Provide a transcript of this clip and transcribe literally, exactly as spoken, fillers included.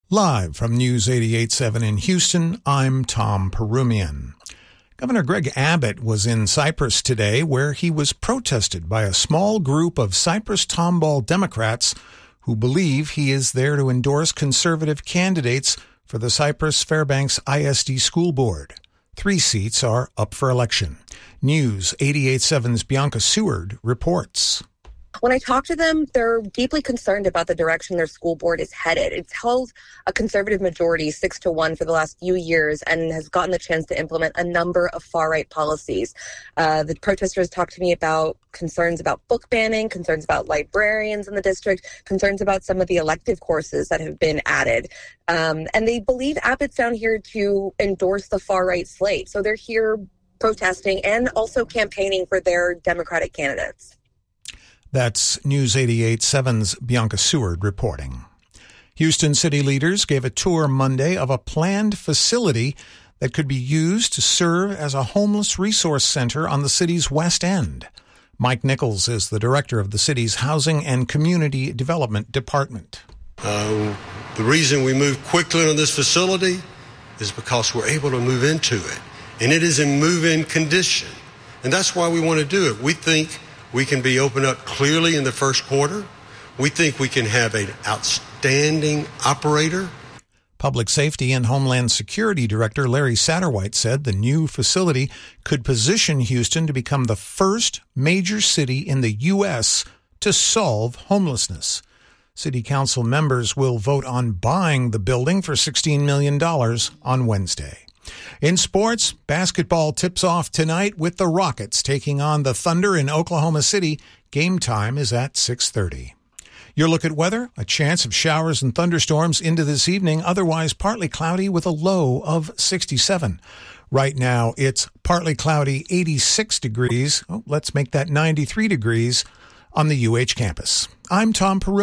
Live from News eighty-eight point seven in Houston, I'm Tom Perumian. Governor Greg Abbott was in Cypress today, where he was protested by a small group of Cypress Tomball Democrats who believe he is there to endorse conservative candidates for the Cypress Fairbanks I S D School Board. Three seats are up for election. News eighty-eight point seven's Bianca Seward reports. When I talk to them, they're deeply concerned about the direction their school board is headed. It's held a conservative majority, six to one, for the last few years and has gotten the chance to implement a number of far-right policies. Uh, the protesters talked to me about concerns about book banning, concerns about librarians in the district, concerns about some of the elective courses that have been added. Um, and they believe Abbott's down here to endorse the far-right slate. So they're here protesting and also campaigning for their Democratic candidates. That's News eighty-eight point seven's Bianca Seward reporting. Houston city leaders gave a tour Monday of a planned facility that could be used to serve as a homeless resource center on the city's west end. Mike Nichols is the director of the city's Housing and Community Development Department. Uh, the reason we move quickly on this facility is because we're able to move into it, and it is in move-in condition. And that's why we want to do it. We think we can be open up clearly in the first quarter. We think we can have an outstanding operator. Public Safety and Homeland Security Director Larry Satterwhite said the new facility could position Houston to become the first major city in the U S to solve homelessness. City Council members will vote on buying the building for sixteen million dollars on Wednesday. In sports, basketball tips off tonight with the Rockets taking on the Thunder in Oklahoma City. Game time is at six thirty. Your look at weather, a chance of showers and thunderstorms into this evening, otherwise partly cloudy with a low of sixty-seven. Right now, it's partly cloudy, eighty-six degrees. Oh, let's make that ninety-three degrees on the U H campus. I'm Tom Peru.